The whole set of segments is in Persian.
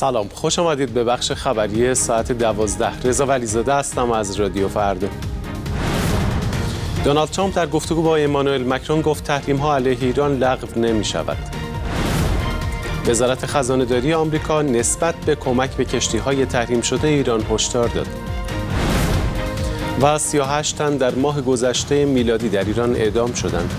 سلام، خوش آمدید به بخش خبری ساعت 12. رضا ولیزاده هستم از رادیو فردا. دونالد ترامپ در گفتگو با امانوئل مکرون گفت تحریم‌ها علیه ایران لغو نمی‌شود. وزارت خزانه‌داری آمریکا نسبت به کمک به کشتی‌های تحریم شده ایران هشدار داد. و 38 تن در ماه گذشته میلادی در ایران اعدام شدند.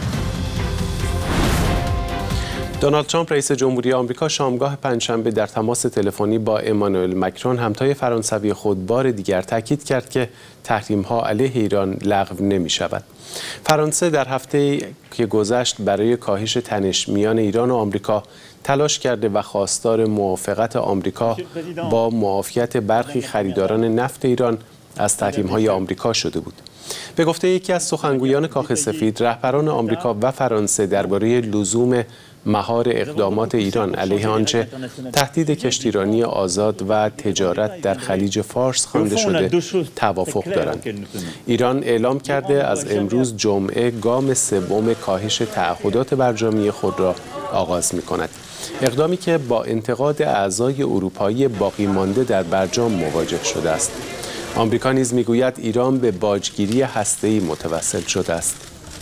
دونالد ترامپ رئیس جمهوری آمریکا شامگاه پنجشنبه در تماس تلفنی با امانوئل مکرون همتای فرانسوی خود بار دیگر تاکید کرد که تحریم‌ها علیه ایران لغو نمی‌شود. فرانسه در هفته که گذشت برای کاهش تنش میان ایران و آمریکا تلاش کرده و خواستار موافقت آمریکا با معافیت برخی خریداران نفت ایران از تحریم‌های آمریکا شده بود. به گفته یکی از سخنگویان کاخ سفید، رهبران آمریکا و فرانسه درباره لزوم مهار اقدامات ایران علیه آنچه تهدید کشتیرانی آزاد و تجارت در خلیج فارس خوانده شده توافق دارند. ایران اعلام کرده از امروز جمعه گام سوم کاهش تعهدات برجامی خود را آغاز می‌کند. اقدامی که با انتقاد اعضای اروپایی باقی مانده در برجام مواجه شده است. آمریکا نیز میگوید ایران به باجگیری هسته‌ای متوسل شده است.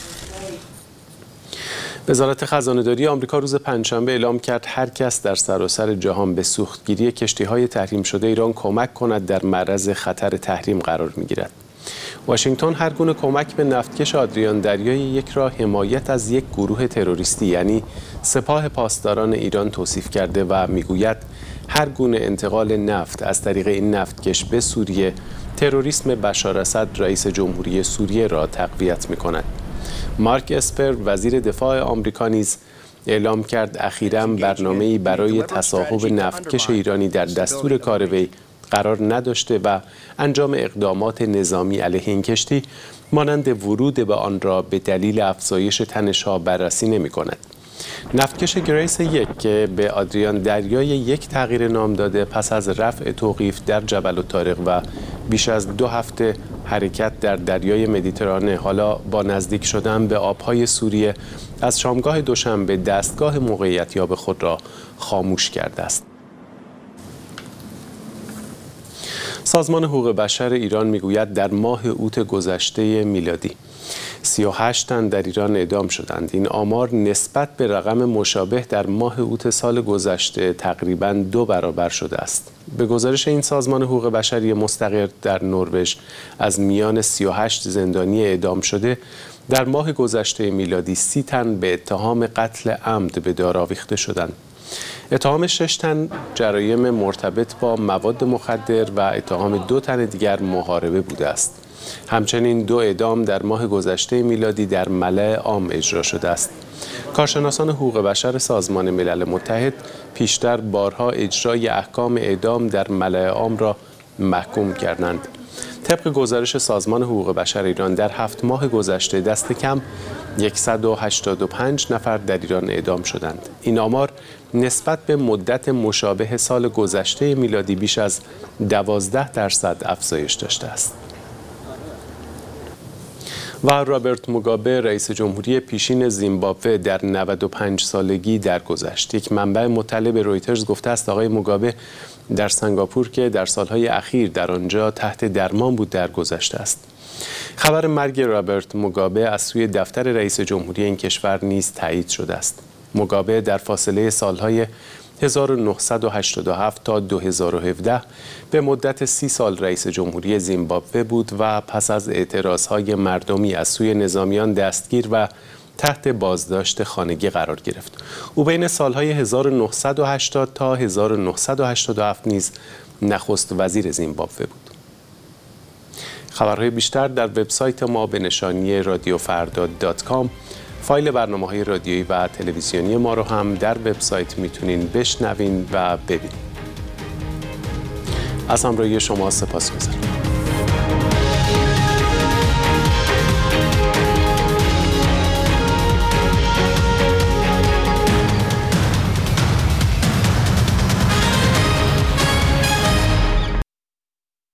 وزارت خزانه‌داری آمریکا روز پنجشنبه اعلام کرد هر کس در سراسر جهان به سوختگیری کشتی‌های تحریم شده ایران کمک کند در معرض خطر تحریم قرار می‌گیرد. واشنگتن هر گونه کمک به نفتکش آدریان دریای یک را حمایت از یک گروه تروریستی یعنی سپاه پاسداران ایران توصیف کرده و میگوید هر گونه انتقال نفت از طریق این نفتکش به سوریه تروریسم بشار اسد رئیس جمهوری سوریه را تقویت می‌کند. مارک اسپر وزیر دفاع آمریکا نیز اعلام کرد اخیراً برنامه‌ای برای تصاحب نفتکش ایرانی در دستور کار وی قرار نداشته و انجام اقدامات نظامی علیه این کشتی مانند ورود به آن را به دلیل افزایش تنش‌ها بررسی نمی‌کند. نفتکش گریس یک که به آدریان دریای یک تغییر نام داده پس از رفع توقیف در جبل الطارق و بیش از 2 هفته حرکت در دریای مدیترانه حالا با نزدیک شدن به آبهای سوریه از شامگاه دوشنبه دستگاه موقعیتیاب خود را خاموش کرده است. سازمان حقوق بشر ایران میگوید در ماه اوت گذشته میلادی 38 تن در ایران اعدام شدند. این آمار نسبت به رقم مشابه در ماه اوت سال گذشته تقریباً 2 برابر شده است. به گزارش این سازمان حقوق بشری مستقر در نروژ از میان 38 زندانی اعدام شده در ماه گذشته میلادی 30 تن به اتهام قتل عمد به دار آویخته شدند. اتهام 6 تن جرایم مرتبط با مواد مخدر و اتهام 2 تن دیگر محاربه بوده است. همچنین 2 اعدام در ماه گذشته میلادی در ملأ عام اجرا شده است. کارشناسان حقوق بشر سازمان ملل متحد پیشتر بارها اجرای احکام اعدام در ملأ عام را محکوم کردند. طبق گزارش سازمان حقوق بشر ایران در 7 ماه گذشته دست کم 185 نفر در ایران اعدام شدند. این آمار نسبت به مدت مشابه سال گذشته میلادی بیش از 12% افزایش داشته است. و رابرت موگابه رئیس جمهوری پیشین زیمبابوه در 95 سالگی درگذشت. یک منبع مطلع به رویترز گفته است آقای موگابه در سنگاپور که در سالهای اخیر در آنجا تحت درمان بود درگذشته است. خبر مرگ رابرت موگابه از سوی دفتر رئیس جمهوری این کشور نیز تایید شده است. موگابه در فاصله سالهای 1987 تا 2017 به مدت 30 سال رئیس جمهوری زیمبابوه بود و پس از اعتراضهای مردمی از سوی نظامیان دستگیر و تحت بازداشت خانگی قرار گرفت. او بین سالهای 1980 تا 1987 نیز نخست وزیر زیمبابوه بود. خبرهای بیشتر در وبسایت ما به نشانی radioffarda.com. فایل برنامه‌های رادیویی و تلویزیونی ما رو هم در وبسایت میتونین بشنوین و ببینین. از همراهی شما سپاسگزارم.